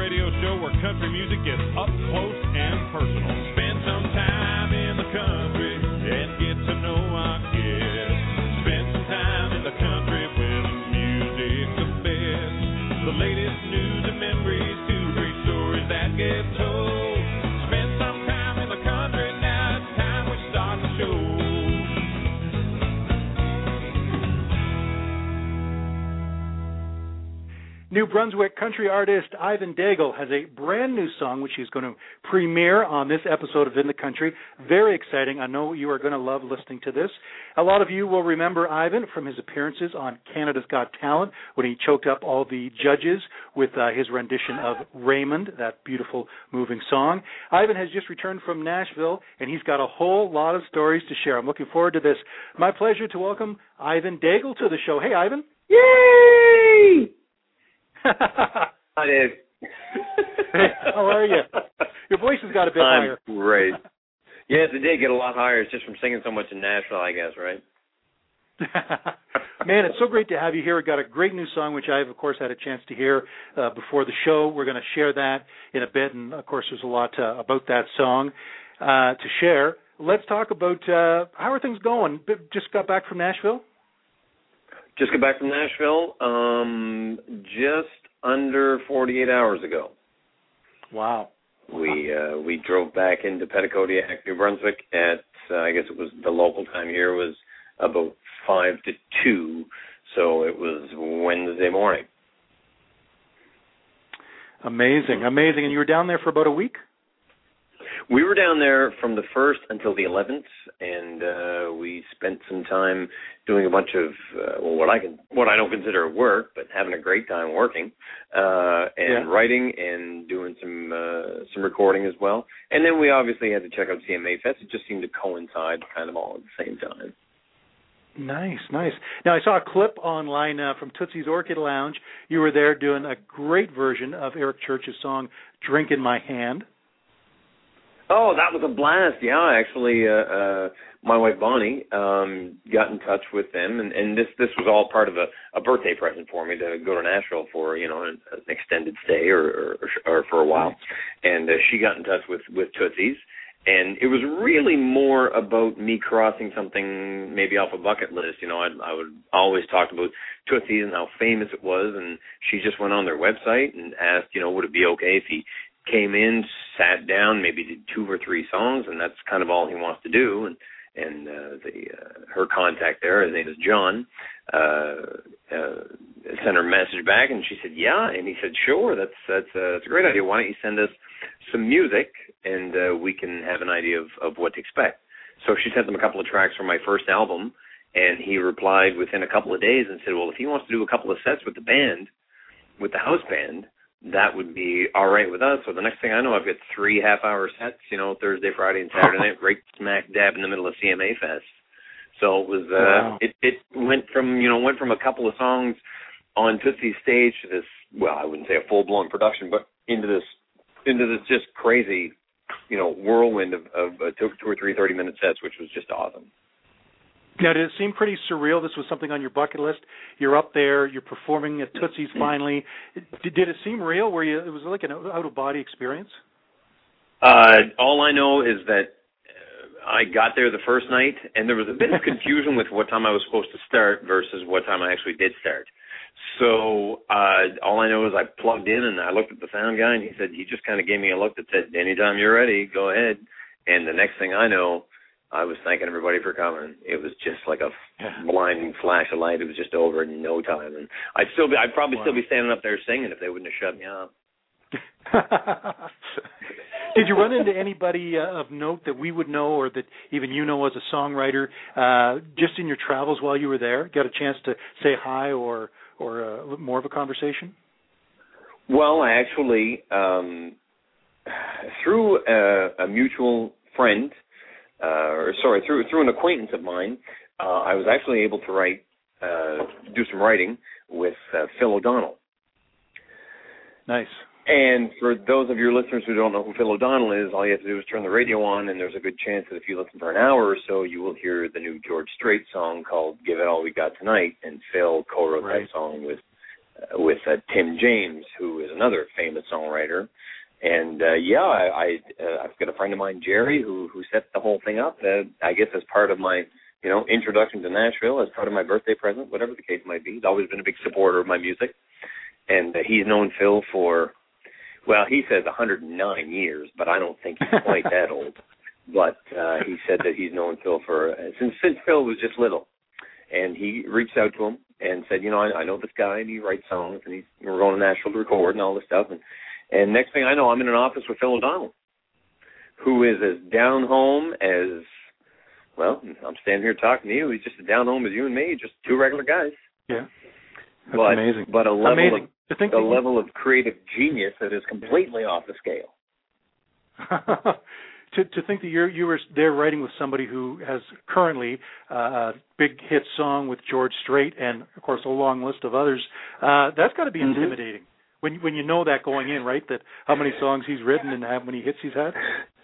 radio show where country music gets up close and personal. Spend some time in the country and get to know our guests. Spend some time in the country where the music's the best. The latest news and memories, two great stories that get told. Spend some time in the country, now it's time we start the show. New Brunswick country artist Ivan Daigle has a brand new song which he's going to premiere on this episode of In the Country. Very exciting. I know you are going to love listening to this. A lot of you will remember Ivan from his appearances on Canada's Got Talent when he choked up all the judges with his rendition of Raymond, that beautiful, moving song. Ivan has just returned from Nashville, and he's got a whole lot of stories to share. I'm looking forward to this. My pleasure to welcome Ivan Daigle to the show. Hey, Ivan. Yay! Hi, Dave. Hey, how are you? Your voice has got a bit higher. I'm great. Yes, it did get a lot higher. It's just from singing so much in Nashville, I guess, right? Man, it's so great to have you here. We've got a great new song, which I've, of course, had a chance to hear before the show. We're going to share that in a bit, and, of course, there's a lot about that song to share. Let's talk about how are things going? Just got back from Nashville? Just got back from Nashville just under 48 hours ago. Wow. We drove back into Petitcodiac, New Brunswick at, I guess it was the local time here was about 5 to 2, so it was Wednesday morning. Amazing, amazing. And you were down there for about a week? We were down there from the 1st until the 11th, and we spent some time doing a bunch of what I don't consider work, but having a great time working and writing and doing some recording as well. And then we obviously had to check out CMA Fest. It just seemed to coincide kind of all at the same time. Nice, nice. Now, I saw a clip online from Tootsie's Orchid Lounge. You were there doing a great version of Eric Church's song, Drink in My Hand. Oh, that was a blast. Yeah, actually, my wife Bonnie got in touch with them, and this was all part of a birthday present for me to go to Nashville for, an extended stay or for a while. And she got in touch with Tootsie's, and it was really more about me crossing something maybe off a bucket list. I would always talk about Tootsie's and how famous it was, and she just went on their website and asked, would it be okay if he came in, sat down, maybe did 2 or 3 songs, and that's kind of all he wants to do. And her contact there, his name is John, sent her a message back, and she said, yeah. And he said, sure, that's a great idea. Why don't you send us some music, and we can have an idea of what to expect. So she sent them a couple of tracks from my first album, and he replied within a couple of days and said, well, if he wants to do a couple of sets with the band, with the house band, that would be all right with us. So the next thing I know, I've got 3 half-hour sets, Thursday, Friday, and Saturday night, right smack dab in the middle of CMA Fest. So it was, it went from a couple of songs on Tootsie's stage to this, well, I wouldn't say a full-blown production, but into this just crazy, whirlwind of 2 or 3 30-minute sets, which was just awesome. Now, did it seem pretty surreal? This was something on your bucket list. You're up there. You're performing at Tootsie's finally. Did it seem real? It was like an out-of-body experience? All I know is that I got there the first night, and there was a bit of confusion with what time I was supposed to start versus what time I actually did start. So all I know is I plugged in, and I looked at the sound guy, and he just kind of gave me a look that said, anytime you're ready, go ahead. And the next thing I know, I was thanking everybody for coming. It was just like a blinding flash of light. It was just over in no time. And I'd probably still be standing up there singing if they wouldn't have shut me up. Did you run into anybody of note that we would know or that even you know as a songwriter just in your travels while you were there? Got a chance to say hi or more of a conversation? Well, I actually, through a mutual friend, through an acquaintance of mine, I was actually able to do some writing with Phil O'Donnell. Nice. And for those of your listeners who don't know who Phil O'Donnell is, all you have to do is turn the radio on, and there's a good chance that if you listen for an hour or so, you will hear the new George Strait song called Give It All We Got Tonight, and Phil co-wrote that song with with Tim James, who is another famous songwriter. And I've got a friend of mine, Jerry, who set the whole thing up. I guess as part of my introduction to Nashville, as part of my birthday present, whatever the case might be. He's always been a big supporter of my music, and he's known Phil for, well, he says 109 years, but I don't think he's quite that old. But he said that he's known Phil for since Phil was just little, and he reached out to him and said, I know this guy, and he writes songs, and we're going to Nashville to record and all this stuff, and next thing I know, I'm in an office with Phil O'Donnell, who is as down home as, well, I'm standing here talking to you. He's just as down home as you and me, just two regular guys. Yeah, that's amazing. But a level of creative genius that is completely off the scale. To think that you were there writing with somebody who has currently a big hit song with George Strait and, of course, a long list of others, that's got to be intimidating when you know that going in, right, that how many songs he's written and how many hits he's had?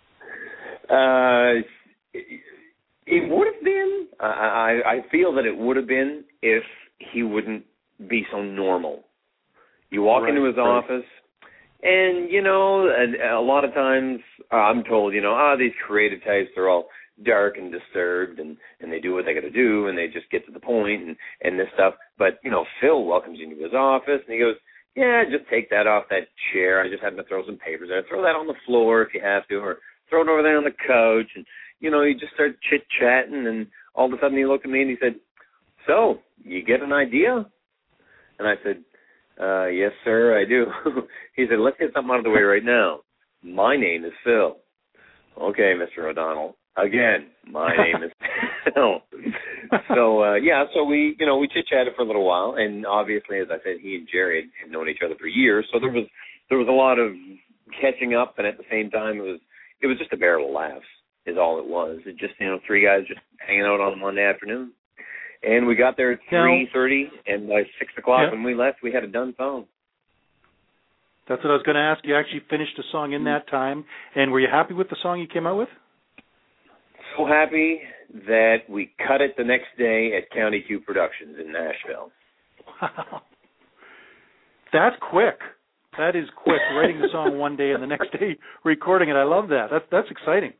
It would have been. I feel that it would have been if he wouldn't be so normal. You walk into his office, and, a lot of times I'm told, these creative types, they're all dark and disturbed, and they do what they got to do, and they just get to the point and this stuff. But, Phil welcomes you into his office, and he goes, yeah, just take that off that chair. I just had to throw some papers there. Throw that on the floor if you have to, or throw it over there on the couch. And, you just start chit-chatting, and all of a sudden he looked at me and he said, so, you get an idea? And I said, yes, sir, I do. He said, let's get something out of the way right now. My name is Phil. Okay, Mr. O'Donnell. Again, my name is Phil. So we chit-chatted for a little while, and obviously, as I said, he and Jerry had known each other for years, so there was a lot of catching up, and at the same time, it was just a barrel of laughs is all it was. It just, three guys just hanging out on a Monday afternoon. And we got there at 3:30, and by 6 o'clock when we left, we had a done song. That's what I was going to ask. You actually finished a song in that time, and were you happy with the song you came out with? So happy that we cut it the next day at County Q Productions in Nashville. Wow. That's quick. That is quick, writing the song one day and the next day recording it. I love that. That's exciting.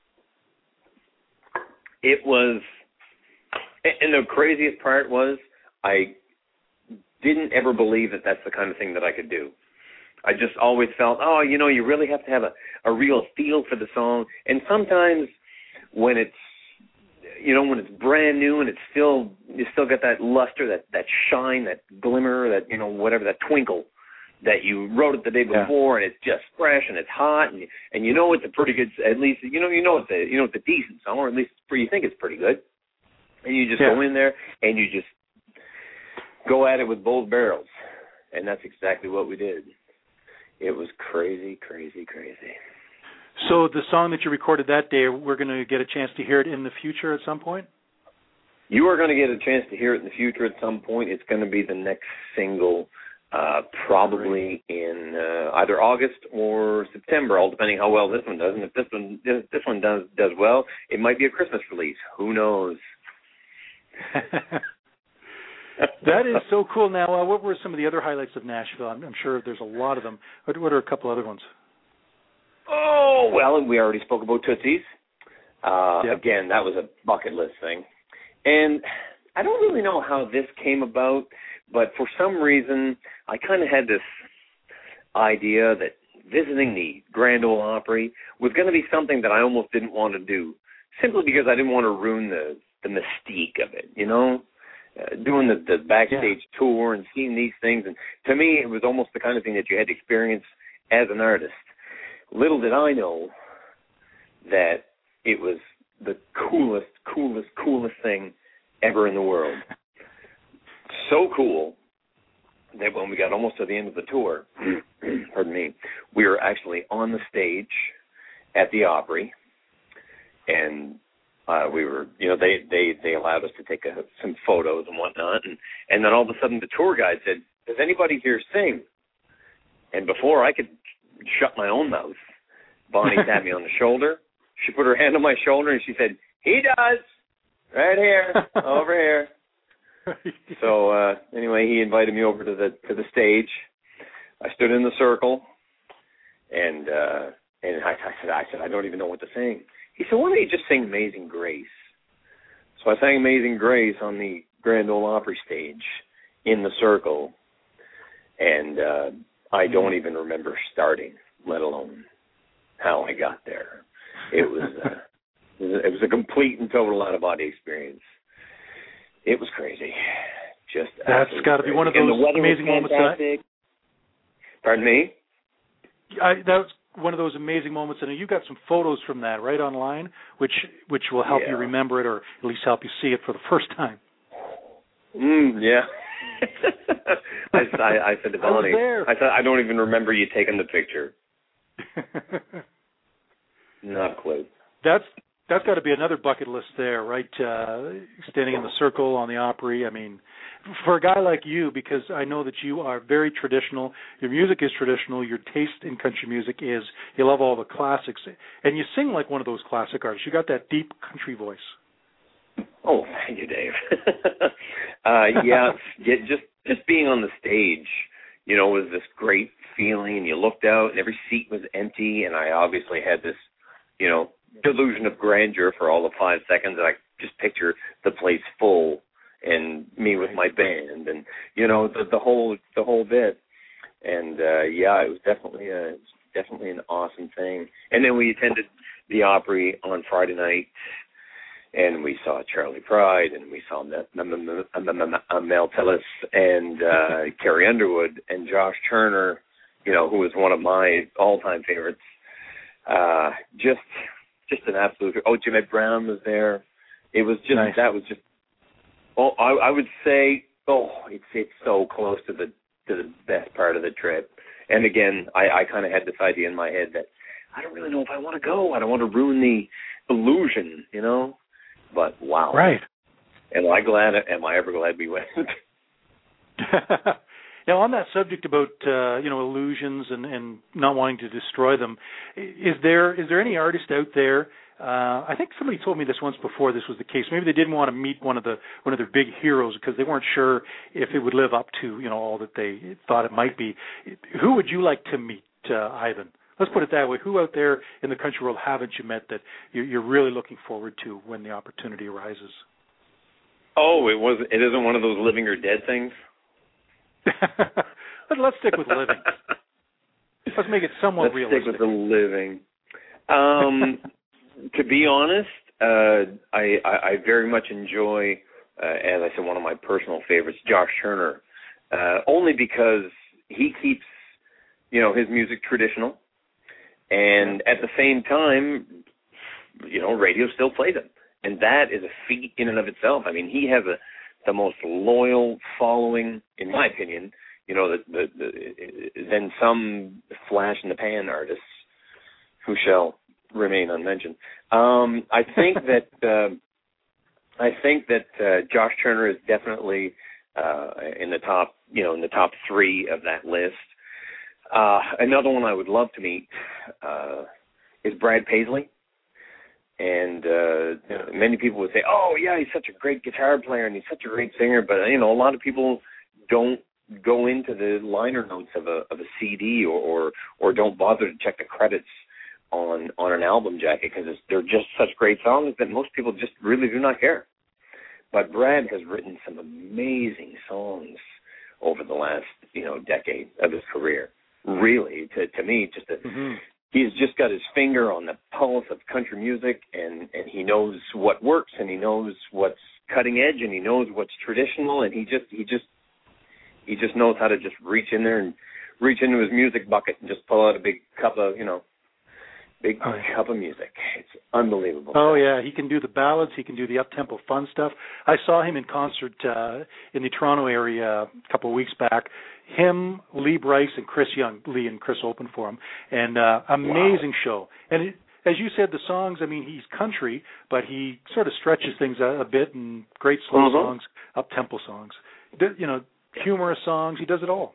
It was, and the craziest part was I didn't ever believe that that's the kind of thing that I could do. I just always felt, you really have to have a real feel for the song. And sometimes when it's, when it's brand new and you still got that luster, that shine, that glimmer, that, whatever, that twinkle that you wrote it the day before, and it's just fresh and it's hot, and it's a pretty good, at least, it's a decent song, or at least you think it's pretty good. And you just go in there and you just go at it with both barrels. And that's exactly what we did. It was crazy, crazy, crazy. So the song that you recorded that day, we're going to get a chance to hear it in the future at some point? You are going to get a chance to hear it in the future at some point. It's going to be the next single, probably in either August or September, all depending how well this one does. And if this one does well, it might be a Christmas release. Who knows? That is so cool. Now, what were some of the other highlights of Nashville? I'm sure there's a lot of them. What are a couple other ones? Oh, well, we already spoke about Tootsie's. Again, that was a bucket list thing. And I don't really know how this came about, but for some reason, I kind of had this idea that visiting the Grand Ole Opry was going to be something that I almost didn't want to do, simply because I didn't want to ruin the mystique of it, doing the backstage tour and seeing these things. And to me, it was almost the kind of thing that you had to experience as an artist. Little did I know that it was the coolest thing ever in the world. So cool that when we got almost to the end of the tour, pardon me, we were actually on the stage at the Opry, and we were, they allowed us to take some photos and whatnot, and then all of a sudden the tour guide said, "Does anybody here sing?" And before I could shut my own mouth, Bonnie tapped me on the shoulder. She put her hand on my shoulder and she said, "He does, right here, over here." So anyway, he invited me over to the stage. I stood in the circle, and I said, I don't even know what to sing. He said, why don't you just sing Amazing Grace? So I sang Amazing Grace on the Grand Ole Opry stage in the circle, and I don't even remember starting, let alone how I got there. It was a complete and total out-of-body experience. It was crazy. Just that's got to be one of those amazing moments. Pardon me? That was one of those amazing moments, and you got some photos from that right online, which will help you remember it, or at least help you see it for the first time. Yeah. I said to Bonnie, I said, I don't even remember you taking the picture. Not a clue. That's got to be another bucket list there, right? Standing in the circle on the Opry. I mean, for a guy like you, because I know that you are very traditional, your music is traditional, your taste in country music is, you love all the classics, and you sing like one of those classic artists. You got that deep country voice. Oh, thank you, Dave. Just being on the stage, was this great feeling, and you looked out, and every seat was empty, and I obviously had this, delusion of grandeur for all of 5 seconds, and I just picture the place full and me with my band, and the whole bit. And it was definitely an awesome thing. And then we attended the Opry on Friday night, and we saw Charlie Pride, and we saw Mel Tillis, and Carrie Underwood, and Josh Turner, who was one of my all-time favorites. Just an absolute. Oh, Jimmy Brown was there. It was just nice. That was just. Oh, I would say. Oh, it's so close to the best part of the trip. And again, I kind of had this idea in my head that I don't really know if I want to go. I don't want to ruin the illusion, But wow. Right. Am I ever glad we went? Now, on that subject about illusions and not wanting to destroy them, is there any artist out there? I think somebody told me this once before. This was the case. Maybe they didn't want to meet one of their big heroes because they weren't sure if it would live up to all that they thought it might be. Who would you like to meet, Ivan? Let's put it that way. Who out there in the country world haven't you met that you're really looking forward to when the opportunity arises? Oh, it isn't one of those living or dead things? But let's stick with living. Let's make it somewhat realistic. Let's stick with the living. To be honest, I very much enjoy, as I said, one of my personal favorites, Josh Turner, only because he keeps, his music traditional, and at the same time, radio still plays him, and that is a feat in and of itself. I mean, he has the most loyal following, in my opinion, than some flash-in-the-pan artists who shall remain unmentioned. I think that Josh Turner is definitely in the top, in the top 3 of that list. Another one I would love to meet is Brad Paisley. And many people would say, oh, yeah, he's such a great guitar player and he's such a great singer. But, a lot of people don't go into the liner notes of a CD or don't bother to check the credits on an album jacket because they're just such great songs that most people just really do not care. But Brad has written some amazing songs over the last, decade of his career. Really, to me, just he's just got his finger on the pulse of country music, and he knows what works, and he knows what's cutting edge, and he knows what's traditional, and he just knows how to just reach in there and reach into his music bucket and just pull out a big cup of cup of music. It's unbelievable. Oh yeah, he can do the ballads, he can do the up-tempo fun stuff. I saw him in concert in the Toronto area a couple of weeks back. Him, Lee Brice, and Chris Young. Lee and Chris opened for him, and amazing show. And as you said, the songs, I mean, he's country, but he sort of stretches things a bit, and great slow songs, up-tempo songs. Humorous songs, he does it all.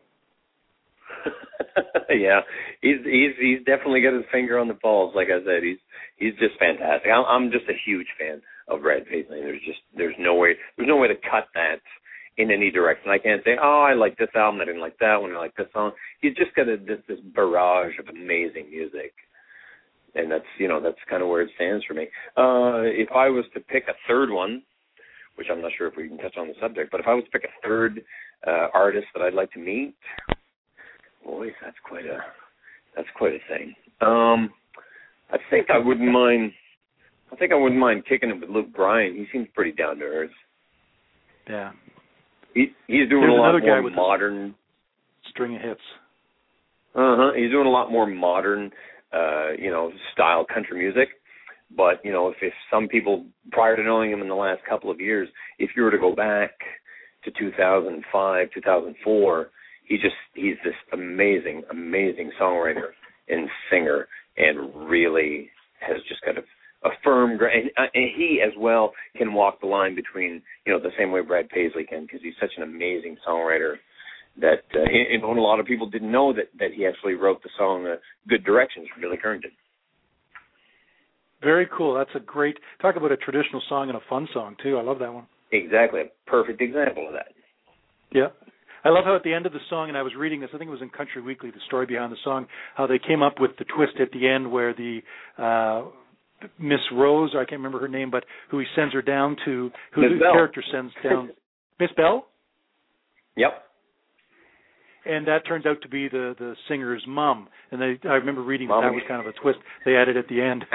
Yeah, he's definitely got his finger on the pulse. Like I said, he's just fantastic. I'm just a huge fan of Brad Paisley. There's no way to cut that in any direction. I can't say, oh, I like this album, I didn't like that one, I like this song. He's just got this barrage of amazing music. And that's kind of where it stands for me. If I was to pick a third one, which I'm not sure if we can touch on the subject, but if I was to pick a third artist that I'd like to meet, boy, that's quite a thing. I think I wouldn't mind kicking it with Luke Bryan. He seems pretty down to earth. Yeah. He's doing a lot more modern string of hits. He's doing a lot more modern, style country music. But, if some people, prior to knowing him in the last couple of years, if you were to go back to 2005, 2004, he's this amazing, amazing songwriter and singer, and really has just got a firm, and he as well can walk the line between, the same way Brad Paisley can, because he's such an amazing songwriter that, and a lot of people didn't know that he actually wrote the song Good Directions for Billy Currington. Very cool. That's a great, talk about a traditional song and a fun song, too. I love that one. Exactly. A perfect example of that. Yeah. I love how at the end of the song, and I was reading this, I think it was in Country Weekly, the story behind the song, how they came up with the twist at the end where the Miss Rose, or I can't remember her name, but who he sends her down to, who Miss the Bell. character sends down. Miss Bell? Yep. And that turns out to be the singer's mom. And I remember reading that was kind of a twist they added at the end.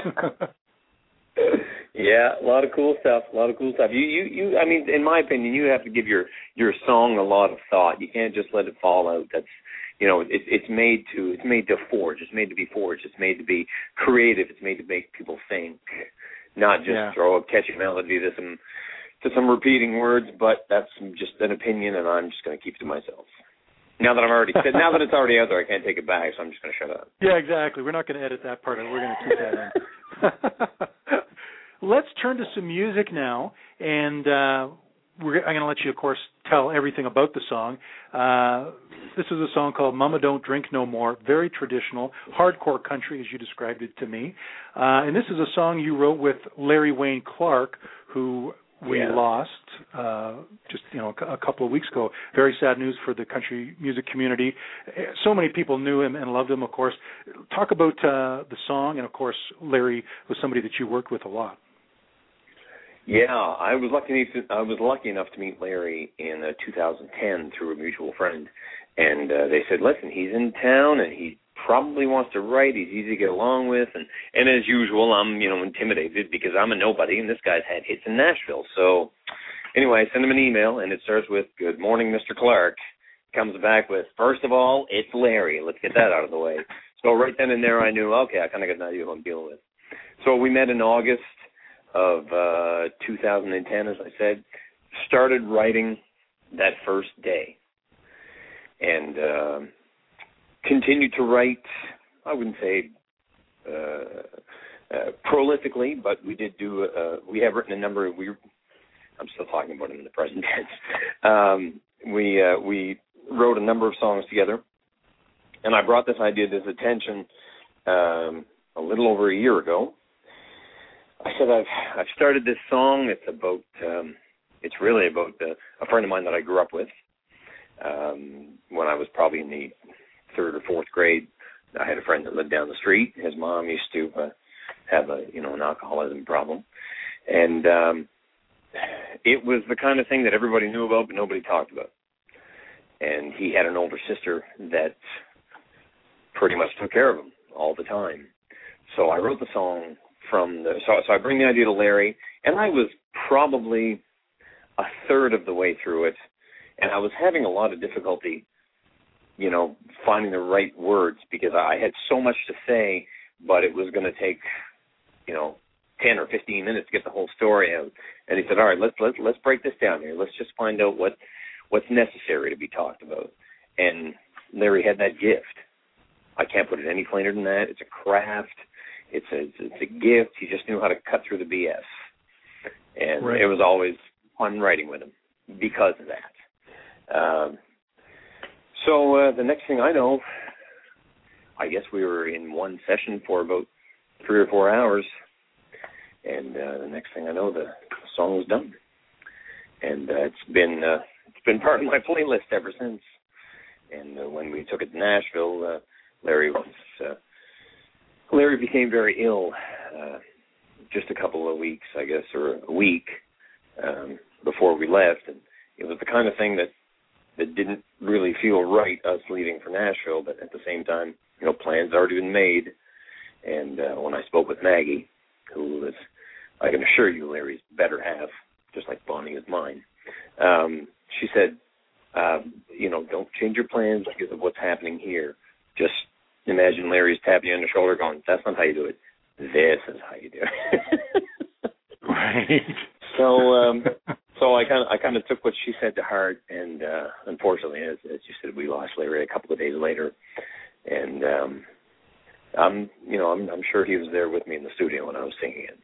Yeah, a lot of cool stuff. You I mean, in my opinion, you have to give your song a lot of thought. You can't just let it fall out. That's, it's made to forge. It's made to be forged. It's made to be creative. It's made to make people think, not just throw a catchy melody to some repeating words. But that's just an opinion, and I'm just going to keep it to myself. Now that it's already out there, I can't take it back, so I'm just going to shut up. Yeah, exactly. We're not going to edit that part out. We're going to keep that in. Let's turn to some music now, and I'm going to let you, of course, tell everything about the song. This is a song called Mama Don't Drink No More, very traditional, hardcore country, as you described it to me. And this is a song you wrote with Larry Wayne Clark, who we lost just a couple of weeks ago. Very sad news for the country music community. So many people knew him and loved him, of course. Talk about the song, and, of course, Larry was somebody that you worked with a lot. Yeah, I was lucky enough to meet Larry in 2010 through a mutual friend, and they said, listen, he's in town and he probably wants to write. He's easy to get along with, and as usual, I'm intimidated because I'm a nobody, and this guy's had hits in Nashville. So anyway, I send him an email, and it starts with, "Good morning, Mr. Clark." Comes back with, "First of all, it's Larry. Let's get that out of the way." So right then and there, I knew, okay, I kind of got an idea who I'm dealing with. So we met in August of 2010, as I said. Started writing that first day, and continued to write. I wouldn't say prolifically, but we did do. We have written a number of. I'm still talking about them in the present tense. We wrote a number of songs together, and I brought this idea to his attention a little over a year ago. I said, I've started this song. It's about. It's really about a friend of mine that I grew up with when I was probably in the 3rd or 4th grade. I had a friend that lived down the street. His mom used to have an alcoholism problem, and it was the kind of thing that everybody knew about but nobody talked about. And he had an older sister that pretty much took care of him all the time. So I wrote the song so I bring the idea to Larry, and I was probably a third of the way through it, and I was having a lot of difficulty finding the right words because I had so much to say, but it was going to take, 10 or 15 minutes to get the whole story out. And he said, all right, let's break this down here. Let's just find out what's necessary to be talked about. And Larry had that gift. I can't put it any plainer than that. It's a craft. It's a gift. He just knew how to cut through the BS. And It was always fun writing with him because of that. So the next thing I know, I guess we were in one session for about 3 or 4 hours, and the next thing I know, the song was done. And it's it's been part of my playlist ever since. And when we took it to Nashville, Larry became very ill just a couple of weeks, I guess, or a week before we left. And it was the kind of thing that didn't really feel right, us leaving for Nashville, but at the same time, plans had already been made. And when I spoke with Maggie, who is, I can assure you, Larry's better half, just like Bonnie is mine, she said, don't change your plans because of what's happening here. Just imagine Larry's tapping you on the shoulder going, that's not how you do it. This is how you do it. Right. So I kind of took what she said to heart, and unfortunately, as you said, we lost Larry a couple of days later, and I'm sure he was there with me in the studio when I was singing it.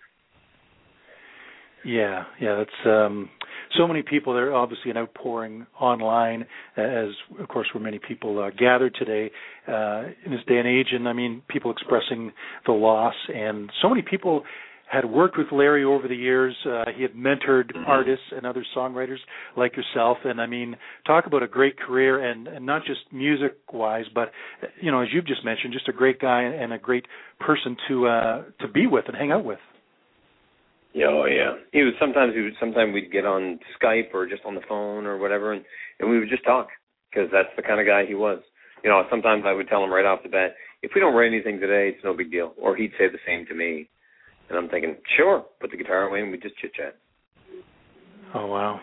Yeah, that's so many people. There are obviously an outpouring online, as of course where many people gathered today in this day and age, and I mean people expressing the loss, and so many people had worked with Larry over the years. He had mentored artists and other songwriters like yourself, and I mean, talk about a great career, and not just music-wise, but as you've just mentioned, just a great guy and a great person to be with and hang out with. Oh yeah, sometimes we'd get on Skype or just on the phone or whatever, and we would just talk because that's the kind of guy he was. Sometimes I would tell him right off the bat, if we don't write anything today, it's no big deal, or he'd say the same to me. And I'm thinking, sure, put the guitar away and we just chit-chat. Oh, wow.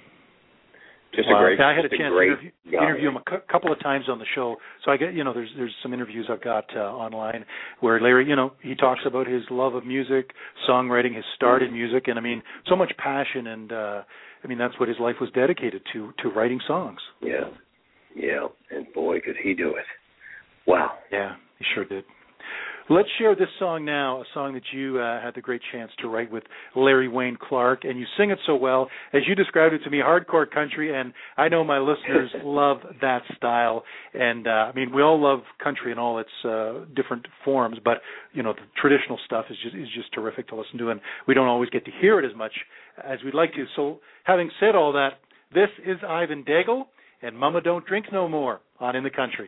I had a chance to interview him a couple of times on the show. So I get, there's some interviews I've got online where Larry, he talks about his love of music, songwriting, his start in music, and I mean, so much passion, and that's what his life was dedicated to writing songs. Yeah, and boy, could he do it. Wow. Yeah, he sure did. Let's share this song now, a song that you had the great chance to write with Larry Wayne Clark, and you sing it so well. As you described it to me, hardcore country, and I know my listeners love that style. And, we all love country in all its different forms, but, the traditional stuff is just terrific to listen to, and we don't always get to hear it as much as we'd like to. So having said all that, this is Ivan Daigle and Mama Don't Drink No More on In the Country.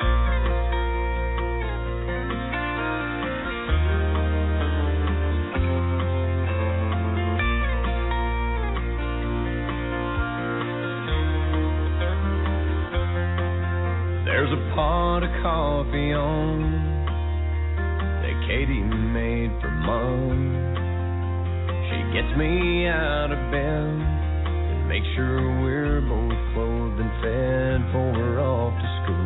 There's a pot of coffee on that Katie made for Mom. She gets me out of bed and makes sure we're both clothed and fed before we're off to school.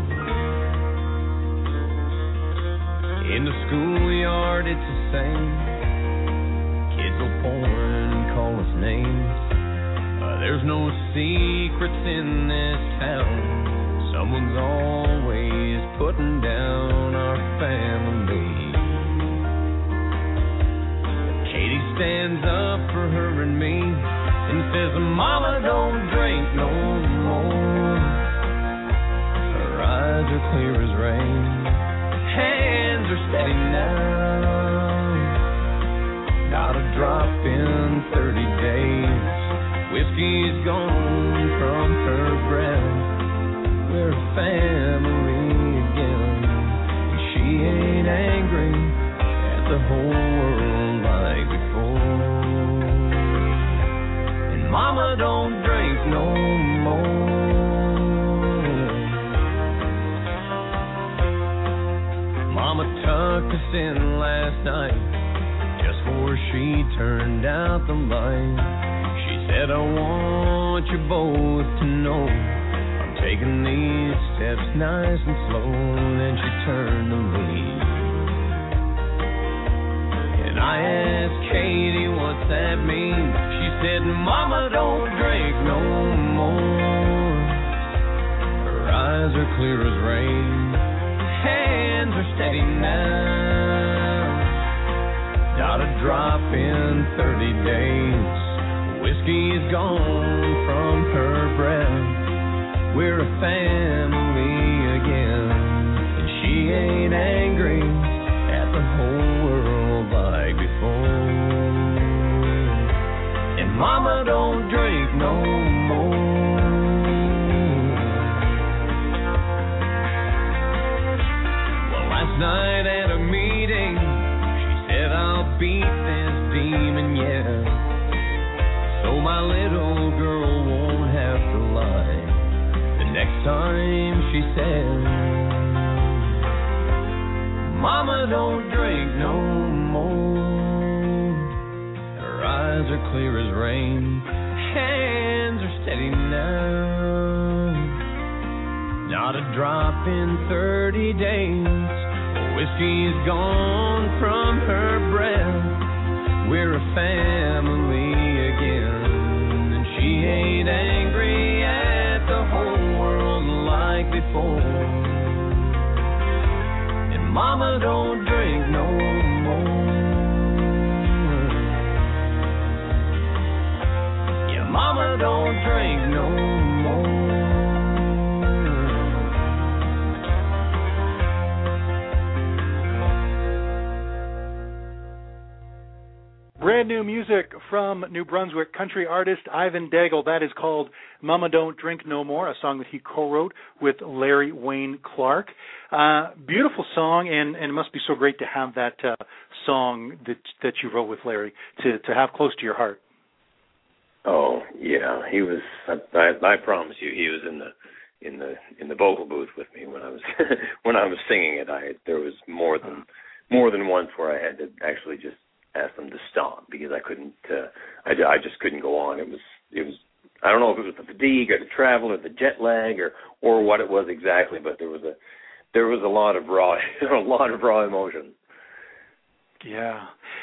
In the schoolyard it's the same. Kids will point and call us names. There's no secrets in this town. Someone's always putting down our family. Katie stands up for her and me and says, Mama, don't drink no more. Her eyes are clear as rain. Hands are steady now. Not a drop in 30 days. Whiskey's gone from her breath. We're a family again. And she ain't angry at the whole world like before. And Mama don't drink no more. Mama tucked us in last night just before she turned out the light. She said, I want you both to know taking these steps nice and slow, then she turned to leave. And I asked Katie, what's that mean? She said, Mama, don't drink no more. Her eyes are clear as rain. Hands are steady now. Not a drop in 30 days. Whiskey's gone from her breath. We're a family again, and she ain't angry at the whole world like before. And Mama don't drink no more. she said, Mama, don't drink no more. Her eyes are clear as rain, hands are steady now. Not a drop in 30 days. Whiskey's gone from her breath. We're a family again, and she ain't angry at the whole world like before. And Mama don't drink no more. Yeah, Mama don't drink no more. Brand new music from New Brunswick country artist Ivan Daigle. That is called Mama Don't Drink No More, a song that he co-wrote with Larry Wayne Clark. Beautiful song, and it must be so great to have that song that you wrote with Larry to have close to your heart. Oh yeah, he was. I promise you, he was in the vocal booth with me when I was when I was singing it. There was more than once where I had to actually just ask them to stop because I couldn't. I just couldn't go on. It was. I don't know if it was the fatigue or the travel or the jet lag or what it was exactly, but there was a lot of raw emotion. Yeah.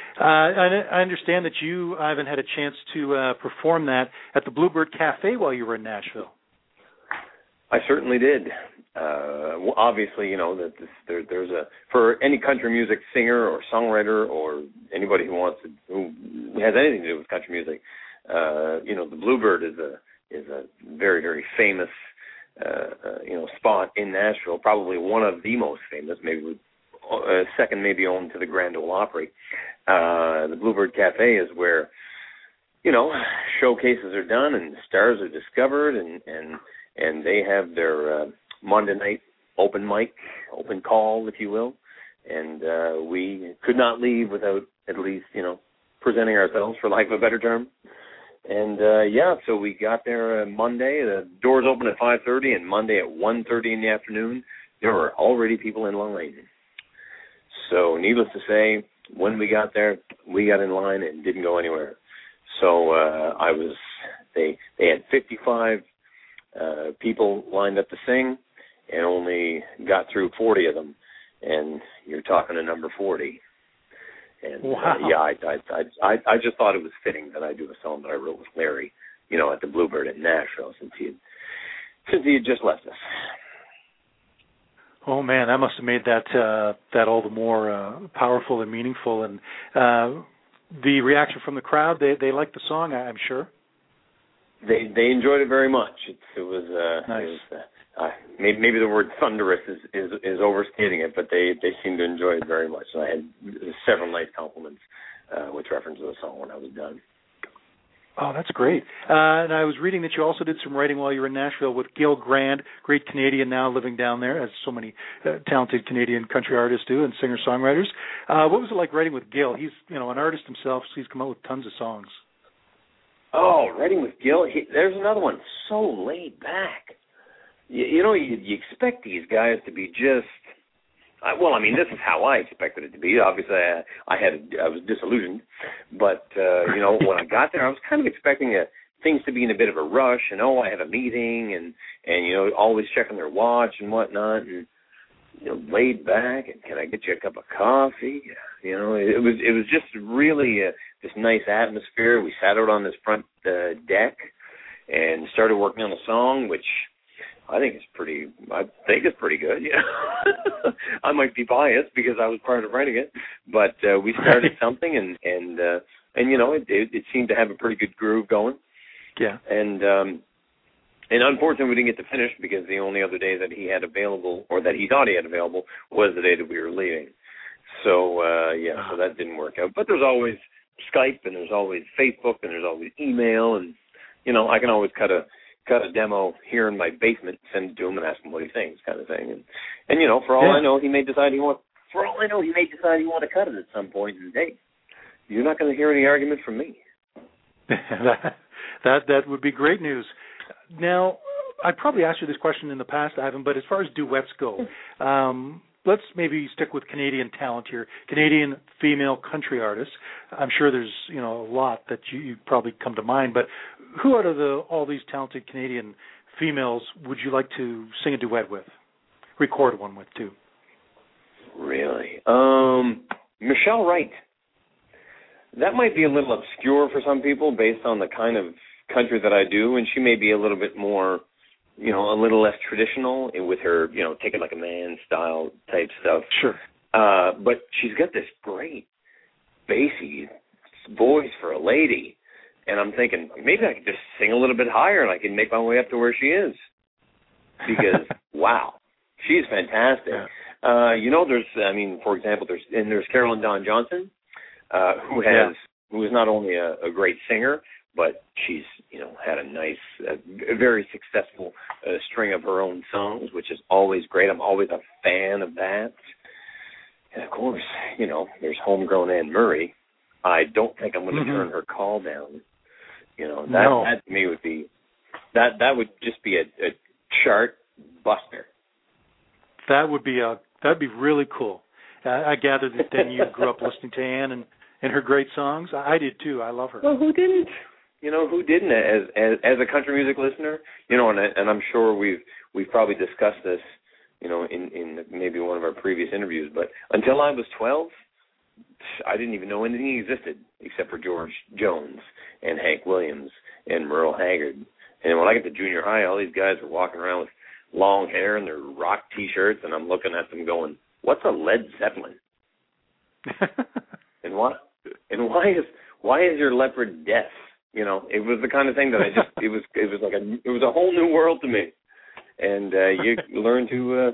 I understand that you, Ivan, had a chance to perform that at the Bluebird Cafe while you were in Nashville. I certainly did. Obviously, you know that there's a for any country music singer or songwriter or anybody who has anything to do with country music. You know, the Bluebird is a very, very famous spot in Nashville. Probably one of the most famous, maybe second, maybe only to the Grand Ole Opry. The Bluebird Cafe is where showcases are done and stars are discovered, and they have their Monday night open call, if you will, and we could not leave without at least, presenting ourselves, for lack of a better term. And, so we got there Monday. The doors opened at 5:30, and Monday at 1:30 in the afternoon, there were already people in line. So needless to say, when we got there, we got in line and didn't go anywhere. So they had 55 people lined up to sing, and only got through 40 of them, and you're talking to number 40. And wow. I just thought it was fitting that I do a song that I wrote with Larry, at the Bluebird in Nashville, since he had just left us. Oh man, that must have made that all the more powerful and meaningful. And the reaction from the crowd, they liked the song, I'm sure. They enjoyed it very much. It was nice. Maybe the word thunderous is overstating it, but they seemed to enjoy it very much. So I had several nice compliments with reference to the song when I was done. Oh, that's great. And I was reading that you also did some writing while you were in Nashville with Gil Grand, great Canadian now living down there, as so many talented Canadian country artists do and singer-songwriters. What was it like writing with Gil? He's an artist himself, so he's come out with tons of songs. Oh, writing with Gil, there's another one, so laid back. You expect these guys to be just, this is how I expected it to be. Obviously, I was disillusioned, but when I got there, I was kind of expecting things to be in a bit of a rush, and I have a meeting, and always checking their watch and whatnot, and laid back, and can I get you a cup of coffee? It was just really this nice atmosphere. We sat out on this front deck and started working on a song, which I think it's pretty good. I might be biased because I was part of writing it, but we started something, and it seemed to have a pretty good groove going. Yeah. And unfortunately, we didn't get to finish because the only other day that he had available, or that he thought he had available, was the day that we were leaving. So so that didn't work out. But there's always Skype, and there's always Facebook, and there's always email, and I can always cut a demo here in my basement, send it to him, and ask him what he thinks, kind of thing. And for all I know, he may decide he want to cut it at some point. And hey, you're not going to hear any argument from me. that would be great news. Now, I'd probably asked you this question in the past, Ivan, but as far as duets go, let's maybe stick with Canadian talent here, Canadian female country artists. I'm sure there's a lot that you probably come to mind, but who out of all these talented Canadian females would you like to sing a duet with, record one with too? Really? Michelle Wright. That might be a little obscure for some people based on the kind of country that I do, and she may be a little bit more, a little less traditional with her, taking like a man style type stuff. Sure. But she's got this great bassy voice for a lady, and I'm thinking maybe I could just sing a little bit higher and I can make my way up to where she is. Because wow, she's fantastic. Yeah. For example, there's Carolyn Dawn Johnson, who is not only a great singer, but she's had a nice, very successful string of her own songs, which is always great. I'm always a fan of that. And of course, there's homegrown Anne Murray. I don't think I'm going to turn her call down. That to me would be that would just be a chart buster. That'd be really cool. I gather that then you grew up listening to Anne and her great songs. I did too. I love her. Well, who didn't? Who didn't? As a country music listener, and I'm sure we've probably discussed this, in maybe one of our previous interviews. But until I was 12, I didn't even know anything existed except for George Jones and Hank Williams and Merle Haggard. And when I get to junior high, all these guys are walking around with long hair and their rock T-shirts, and I'm looking at them going, "What's a Led Zeppelin?" and why is your leopard deaf? It was the kind of thing that it was a whole new world to me, and you learn to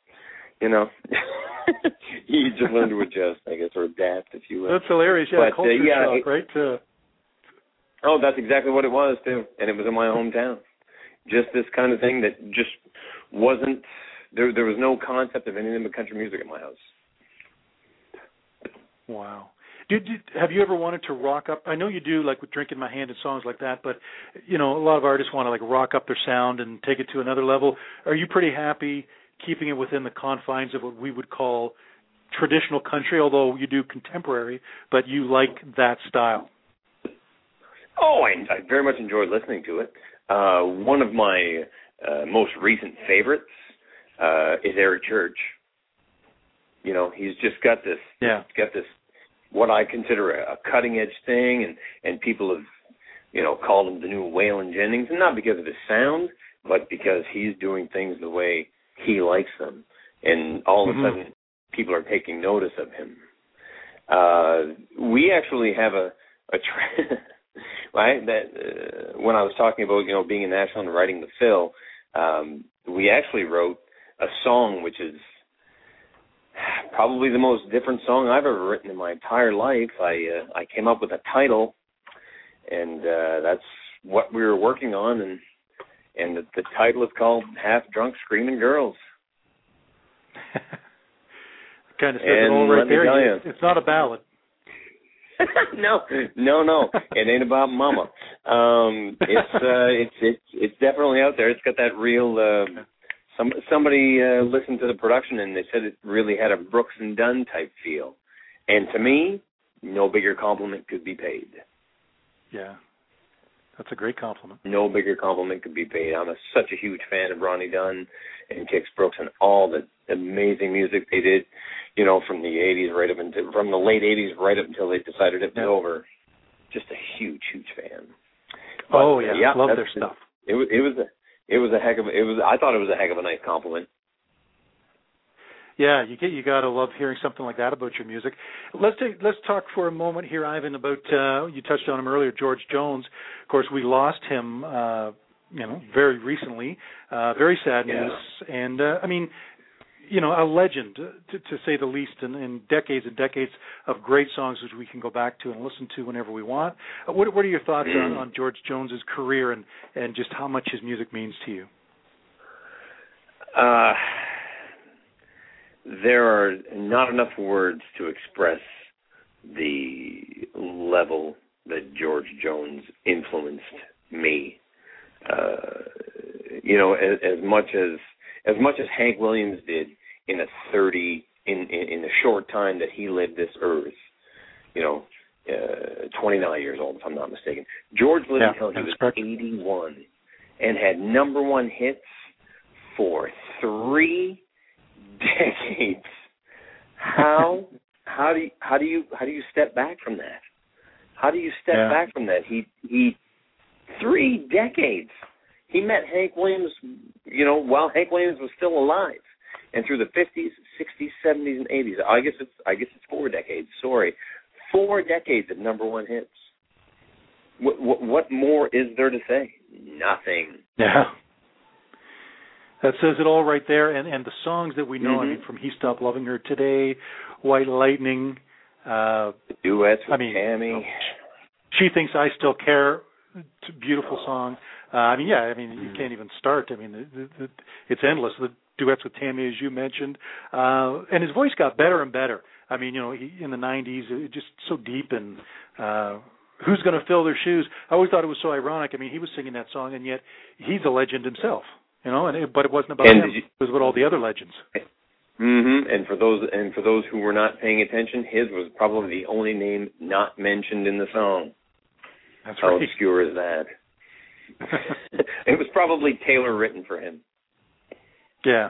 you just learn to adjust, I guess, or adapt, if you will. That's hilarious. Yeah, but, culture shock, right? Oh, that's exactly what it was too, and it was in my hometown. Just this kind of thing that just wasn't there. There was no concept of anything but country music in my house. Wow. Have you ever wanted to rock up? I know you do, like with Drink in My Hand and songs like that, but, a lot of artists want to, like, rock up their sound and take it to another level. Are you pretty happy keeping it within the confines of what we would call traditional country, although you do contemporary, but you like that style? Oh, I very much enjoyed listening to it. One of my most recent favorites is Eric Church. He's just got this. Yeah. He's got this. What I consider a cutting-edge thing, and people have, called him the new Waylon Jennings, and not because of his sound, but because he's doing things the way he likes them, and all of a sudden people are taking notice of him. We actually have a trend, right? That when I was talking about being a national and writing the Phil, we actually wrote a song which is probably the most different song I've ever written in my entire life. I came up with a title, and that's what we were working on, and the title is called Half Drunk Screaming Girls. Kind of says it all right there. It's not a ballad. No. It ain't about mama. It's definitely out there. It's got that real. Somebody listened to the production and they said it really had a Brooks and Dunn type feel, and to me, no bigger compliment could be paid. Yeah, that's a great compliment. No bigger compliment could be paid. I'm such a huge fan of Ronnie Dunn and Kix Brooks and all the amazing music they did, from the '80s from the late '80s right up until they decided it was over. Just a huge fan. But, love their stuff. I thought it was a heck of a nice compliment. Yeah, you got to love hearing something like that about your music. Let's talk for a moment here, Ivan, about you touched on him earlier, George Jones. Of course, we lost him, very recently. Very sad news, and a legend to say the least, in decades and decades of great songs which we can go back to and listen to whenever we want. What are your thoughts on George Jones's career and just how much his music means to you? There are not enough words to express the level that George Jones influenced me. you know, as much as Hank Williams did in a short time that he lived this earth, you know, 29 years old, if I'm not mistaken. George lived until he was 81 and had number one hits for 3 decades. How do you step back from that? How do you step back from that? He 3 decades. He met Hank Williams, you know, while Hank Williams was still alive, and through the 50s, 60s, 70s, and 80s. I guess it's 4 decades. Sorry, 4 decades of number one hits. What more is there to say? Nothing. Yeah. That says it all right there. And the songs that we know, I mean, from He Stopped Loving Her Today, White Lightning. The duets with Tammy. She Thinks I Still Care. It's a beautiful song. You can't even start. I mean, it's endless. The duets with Tammy, as you mentioned. And his voice got better and better. I mean, you know, in the 90s, just so deep and who's going to fill their shoes? I always thought it was so ironic. I mean, he was singing that song, and yet he's a legend himself, you know, but it wasn't about him. It was about all the other legends. And for those who were not paying attention, his was probably the only name not mentioned in the song. That's How right. obscure is that? It was probably tailor written for him. Yeah.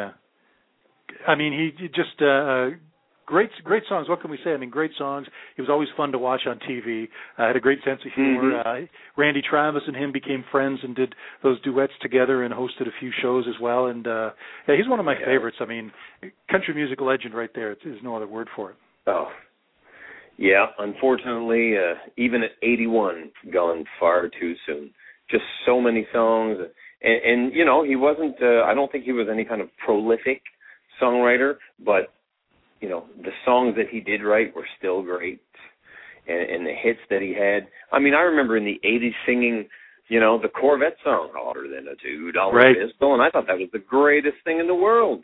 I mean, he just great songs. What can we say? I mean, great songs. He was always fun to watch on TV. Had a great sense of humor. Randy Travis and him became friends and did those duets together and hosted a few shows as well. And he's one of my favorites. I mean, country music legend right there. There's no other word for it. Oh. Yeah, unfortunately, even at 81, gone far too soon. Just so many songs. And you know, he wasn't, I don't think he was any kind of prolific songwriter, but, you know, the songs that he did write were still great. And the hits that he had. I mean, I remember in the 80s singing, you know, the Corvette song, Hotter Than a $2 Pistol, and I thought that was the greatest thing in the world.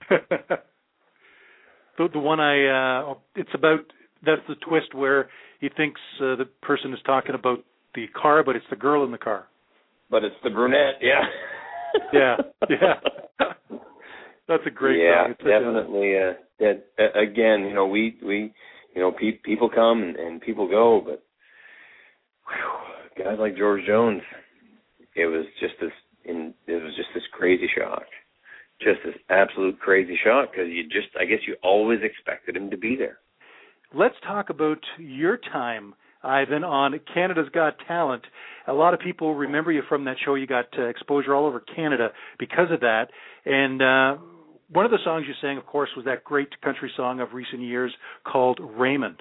The one it's about, that's the twist where he thinks the person is talking about the car, but it's the girl in the car. But it's the brunette, yeah. That's a great song. It's definitely. Again, you know, we you know, people come and people go, but guys like George Jones, it was just this crazy shock, just this absolute crazy shock, because I guess you always expected him to be there. Let's talk about your time, Ivan, on Canada's Got Talent. A lot of people remember you from that show. You got exposure all over Canada because of that. And one of the songs you sang, of course, was that great country song of recent years called Raymond.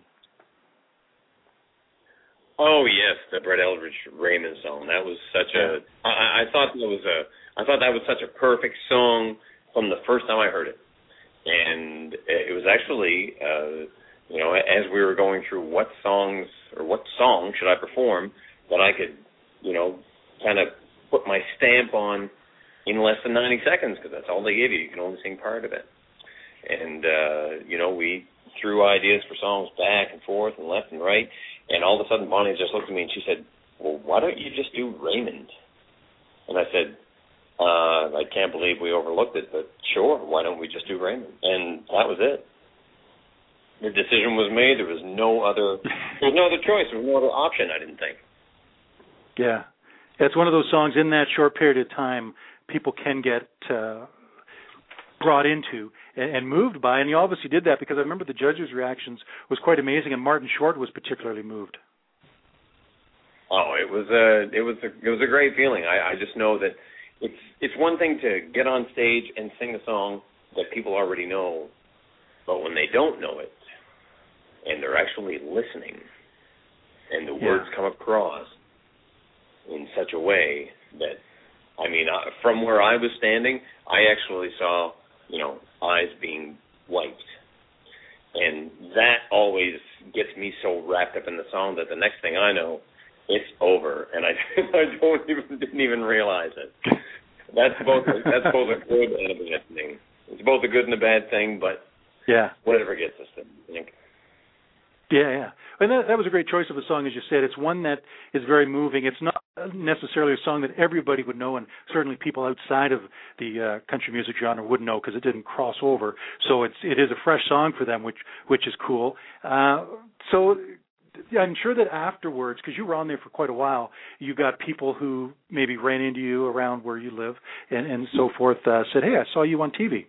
Oh yes, the Brett Eldredge Raymond song. That was such I thought that was such a perfect song from the first time I heard it. And it was actually you know, as we were going through what song should I perform that I could, you know, kind of put my stamp on in less than 90 seconds, because that's all they give you. You can only sing part of it. And, you know, we threw ideas for songs back and forth and left and right, and all of a sudden Bonnie just looked at me and she said, well, why don't you just do Raymond? And I said, I can't believe we overlooked it, but sure, why don't we just do Raymond? And that was it. The decision was made. There was no other choice. There was no other option, I didn't think. Yeah. It's one of those songs in that short period of time people can get brought into and moved by, and you obviously did that, because I remember the judges' reactions was quite amazing, and Martin Short was particularly moved. Oh, it was a great feeling. I just know that it's one thing to get on stage and sing a song that people already know, but when they don't know it and they're actually listening and the words come across in such a way that, I mean, from where I was standing, I actually saw, you know, eyes being wiped. And that always gets me so wrapped up in the song that the next thing I know, it's over, and I didn't even realize it. That's both a good and a bad thing. It's both a good and a bad thing, but whatever gets us there, I think. Yeah. And that was a great choice of a song, as you said. It's one that is very moving. It's not necessarily a song that everybody would know, and certainly people outside of the country music genre would know because it didn't cross over. So it is a fresh song for them, which is cool. So I'm sure that afterwards, because you were on there for quite a while, you got people who maybe ran into you around where you live and so forth, said, "Hey, I saw you on TV."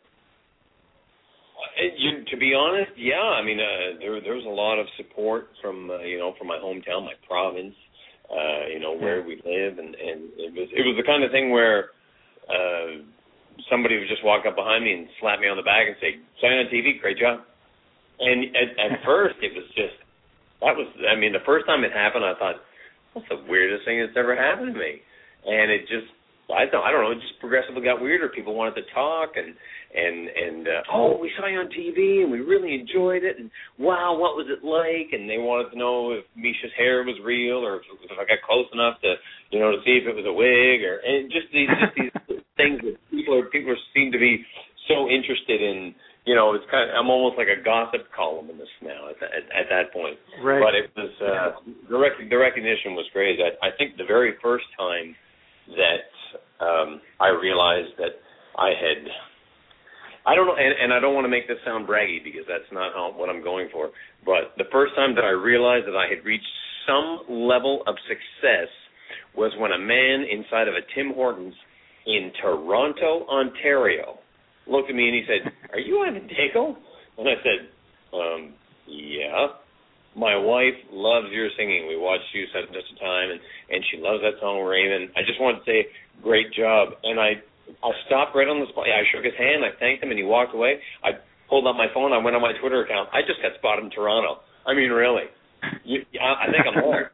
To be honest, yeah. I mean, there was a lot of support from from my hometown, my province, where we live, and it was the kind of thing where somebody would just walk up behind me and slap me on the back and say, "Sign on TV, great job." And at first, it was just the first time it happened, I thought, that's the weirdest thing that's ever happened to me, and it just. I don't know. It just progressively got weirder. People wanted to talk, and we saw you on TV, and we really enjoyed it, and wow, what was it like? And they wanted to know if Misha's hair was real, or if I got close enough to see if it was a wig, and just these things that people seem to be so interested in. It's I'm almost like a gossip columnist now at that point. Right. But it was the recognition was great. I think the very first time that I realized that I don't know, and I don't want to make this sound braggy because that's not what I'm going for, but the first time that I realized that I had reached some level of success was when a man inside of a Tim Hortons in Toronto, Ontario, looked at me and he said, "Are you Ivan Daigle?" And I said, "Yeah. My wife loves your singing. We watched you such and such a time, and she loves that song, Raven. I just wanted to say, great job." And I stopped right on the spot. I shook his hand. I thanked him, and he walked away. I pulled out my phone. I went on my Twitter account. I just got spotted in Toronto. I mean, really. I think I'm there.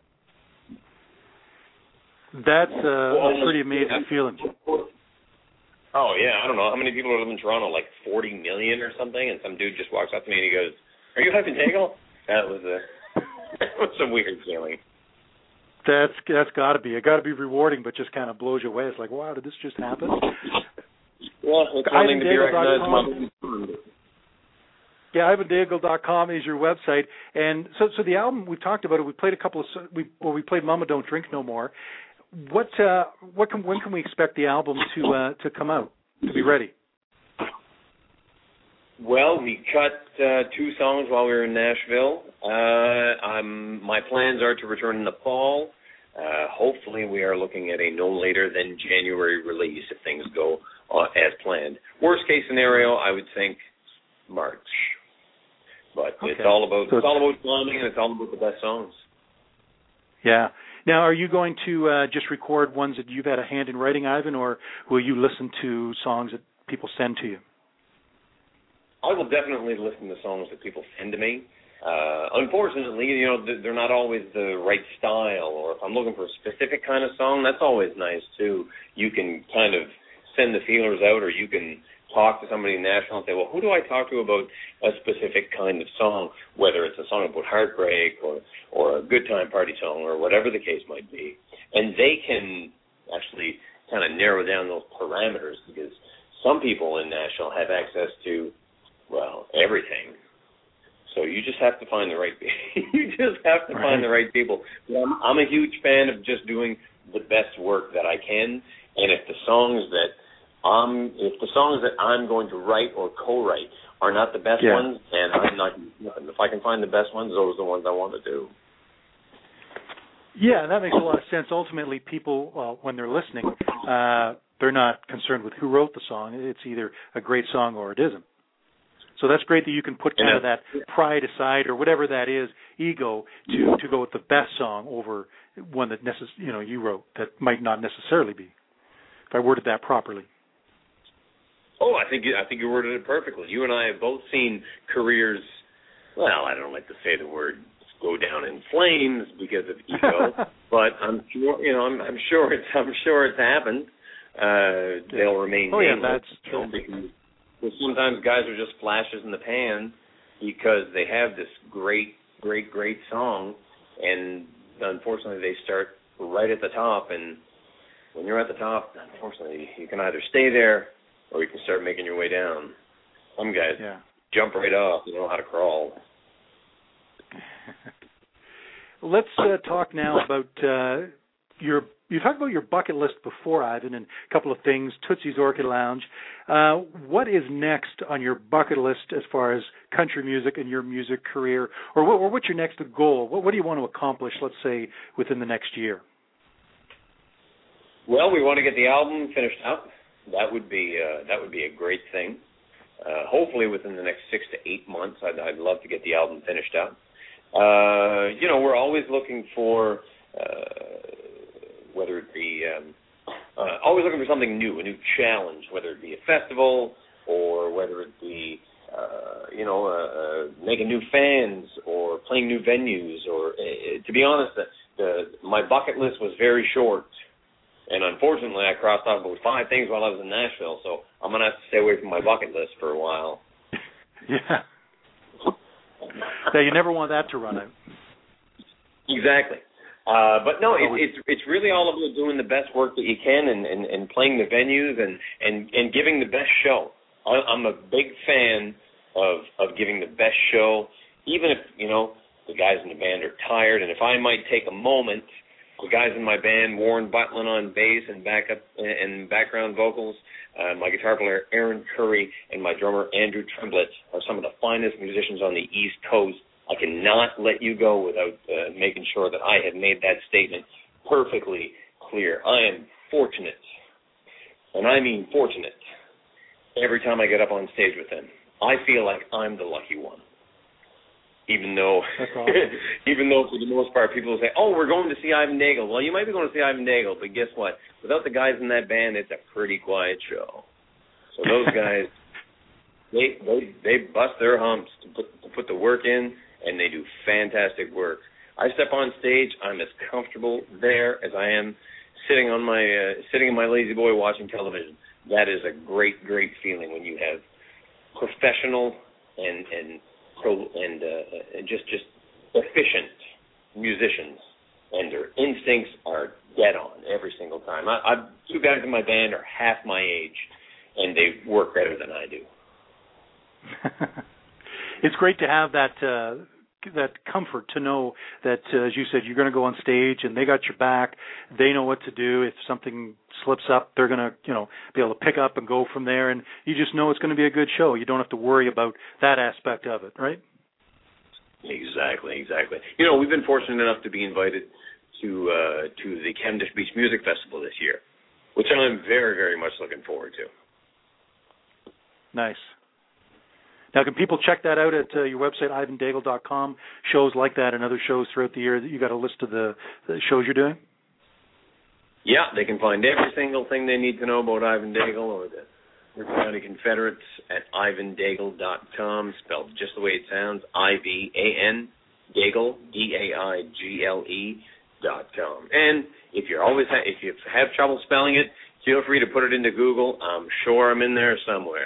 That's a pretty amazing feeling. Oh, yeah. I don't know. How many people live in Toronto? Like 40 million or something? And some dude just walks up to me and he goes, "Are you Ivan Daigle?" That was a weird feeling. That's got to be. It got to be rewarding, but just kind of blows you away. It's like, wow, did this just happen? Well, it's something to be recognized. Yeah, IvanDaigle.com is your website, and so the album we've talked about it. We played a couple of. We played "Mama Don't Drink No More." When can we expect the album to come out, to be ready? Well, we cut 2 songs while we were in Nashville. My plans are to return in the fall. Hopefully, we are looking at a no later than January release if things go as planned. Worst case scenario, I would think March. But okay. It's all about timing, and it's all about the best songs. Yeah. Now, are you going to just record ones that you've had a hand in writing, Ivan, or will you listen to songs that people send to you? I will definitely listen to songs that people send to me. Unfortunately, they're not always the right style, or if I'm looking for a specific kind of song, that's always nice, too. You can kind of send the feelers out, or you can talk to somebody in Nashville and say, well, who do I talk to about a specific kind of song, whether it's a song about heartbreak or a good time party song or whatever the case might be. And they can actually kind of narrow down those parameters because some people in Nashville have access to, well, everything. So you just have to find the right people. Find the right people. I'm a huge fan of just doing the best work that I can, and if the songs that I'm going to write or co-write are not the best ones, then I'm not. If I can find the best ones, those are the ones I want to do. Yeah, that makes a lot of sense. Ultimately, people, when they're listening, they're not concerned with who wrote the song. It's either a great song or it isn't. So that's great that you can put kind of that pride aside or whatever that is, ego, to go with the best song over one that you wrote that might not necessarily be. If I worded that properly. Oh, I think you worded it perfectly. You and I have both seen careers. Well, I don't like to say the word go down in flames because of ego, but I'm sure it's happened. They'll remain nameless. Yeah, that's true. Because sometimes guys are just flashes in the pan because they have this great song, and unfortunately they start right at the top. And when you're at the top, unfortunately, you can either stay there or you can start making your way down. Some guys jump right off. They don't know how to crawl. Let's talk now about your you talked about your bucket list before, Ivan, and a couple of things, Tootsie's Orchid Lounge. What is next on your bucket list as far as country music and your music career? Or what's your next goal? What do you want to accomplish, let's say, within the next year? Well, we want to get the album finished up. That would be a great thing. Hopefully within the next 6 to 8 months, I'd love to get the album finished up. We're always looking for, whether it be, always looking for something new, a new challenge, whether it be a festival or whether it be, making new fans or playing new venues. Or, to be honest, my bucket list was very short. And unfortunately, I crossed off about 5 things while I was in Nashville, so I'm going to have to stay away from my bucket list for a while. Yeah. So you never want that to run out. Exactly. But no, it's really all about doing the best work that you can and playing the venues and giving the best show. I'm a big fan of giving the best show, even if, the guys in the band are tired. And if I might take a moment, the guys in my band, Warren Butlin on bass and backup and background vocals, my guitar player Aaron Curry, and my drummer Andrew Tremblett are some of the finest musicians on the East Coast. I cannot let you go without making sure that I have made that statement perfectly clear. I am fortunate, and I mean fortunate, every time I get up on stage with them. I feel like I'm the lucky one. Even though, awesome. Even though for the most part people will say, "Oh, we're going to see Ivan Daigle." Well, you might be going to see Ivan Daigle, but guess what? Without the guys in that band, it's a pretty quiet show. So those guys, they bust their humps to put the work in, and they do fantastic work. I step on stage, I'm as comfortable there as I am sitting in my lazy boy watching television. That is a great, great feeling when you have professional and just efficient musicians, and their instincts are dead on every single time. I've 2 guys in my band are half my age, and they work better than I do. It's great to have that comfort to know that, as you said, you're going to go on stage and they got your back. They know what to do. If something slips up, they're going to, be able to pick up and go from there. And you just know it's going to be a good show. You don't have to worry about that aspect of it, right? Exactly. We've been fortunate enough to be invited to the Cavendish Beach Music Festival this year, which I'm very, very much looking forward to. Nice. Now, can people check that out at your website, ivandaigle.com, shows like that and other shows throughout the year? You got a list of the shows you're doing? Yeah, they can find every single thing they need to know about Ivan Daigle or the Ripon County Confederates at ivandaigle.com, spelled just the way it sounds, I-V-A-N, Daigle, D-A-I-G-L-E.com. And if you have trouble spelling it, feel free to put it into Google. I'm sure I'm in there somewhere.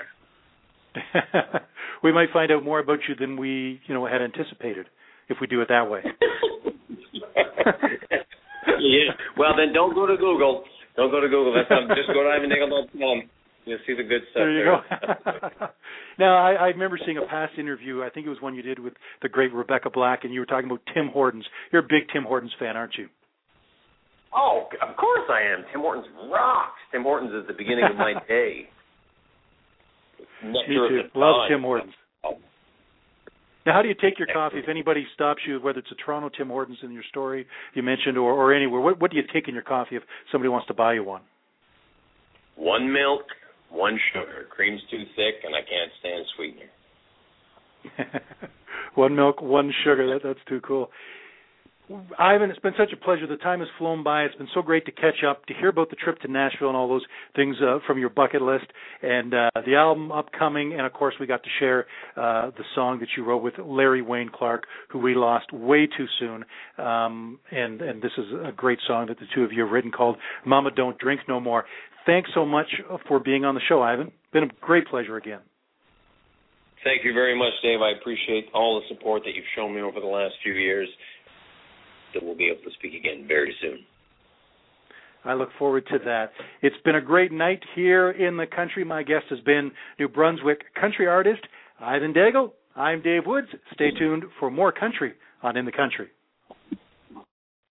We might find out more about you than we, had anticipated if we do it that way. Yeah. Well, then don't go to Google. Don't go to Google. Just go to ivandaigle.com. You'll see the good stuff there. You go. Now, I remember seeing a past interview. I think it was one you did with the great Rebecca Black, and you were talking about Tim Hortons. You're a big Tim Hortons fan, aren't you? Oh, of course I am. Tim Hortons rocks. Tim Hortons is the beginning of my day. Me too. Love Tim Hortons. Now, how do you take your coffee? If anybody stops you, whether it's a Toronto Tim Hortons in your story you mentioned or anywhere, what do you take in your coffee if somebody wants to buy you one? 1 milk, 1 sugar. Cream's too thick, and I can't stand sweetener. 1 milk, 1 sugar. That's too cool. Ivan, it's been such a pleasure. The time has flown by. It's been so great to catch up, to hear about the trip to Nashville and all those things from your bucket list, and the album upcoming. And, of course, we got to share the song that you wrote with Larry Wayne Clark, who we lost way too soon. And this is a great song that the two of you have written called Mama Don't Drink No More. Thanks so much for being on the show, Ivan. Been a great pleasure again. Thank you very much, Dave. I appreciate all the support that you've shown me over the last few years. That we'll be able to speak again very soon. I look forward to that. It's been a great night here in the country. My guest has been New Brunswick country artist Ivan Daigle. I'm Dave Woods. Stay tuned for more country on In the Country.